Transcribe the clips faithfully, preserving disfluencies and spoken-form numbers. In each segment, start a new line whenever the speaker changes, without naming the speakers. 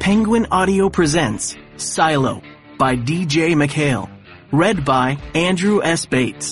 Penguin Audio presents Silo by D J McHale, read by Andrew S. Bates.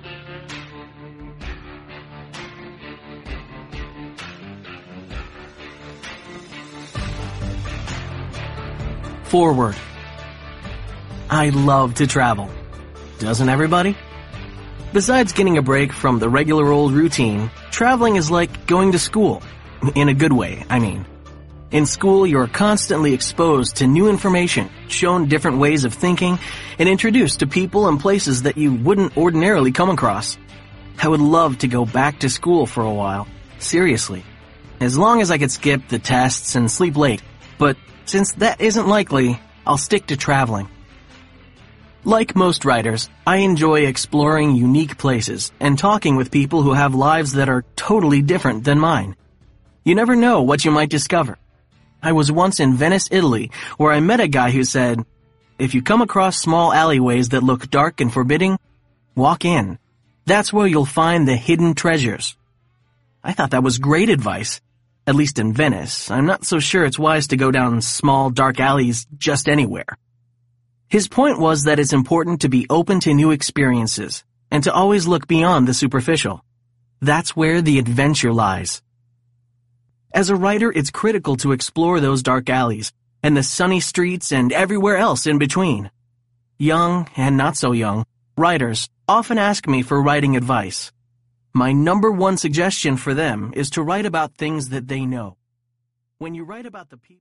Forward. I love to travel. Doesn't everybody? Besides getting a break from the regular old routine, traveling is like going to school. In a good way, I mean. In school, you're constantly exposed to new information, shown different ways of thinking, and introduced to people and places that you wouldn't ordinarily come across. I would love to go back to school for a while. Seriously. As long as I could skip the tests and sleep late. But since that isn't likely, I'll stick to traveling. Like most writers, I enjoy exploring unique places and talking with people who have lives that are totally different than mine. You never know what you might discover. I was once in Venice, Italy, where I met a guy who said, if you come across small alleyways that look dark and forbidding, walk in. That's where you'll find the hidden treasures. I thought that was great advice. At least in Venice, I'm not so sure it's wise to go down small, dark alleys just anywhere. His point was that it's important to be open to new experiences and to always look beyond the superficial. That's where the adventure lies. As a writer, it's critical to explore those dark alleys and the sunny streets and everywhere else in between. Young and not so young writers often ask me for writing advice. My number one suggestion for them is to write about things that they know. When you write about the people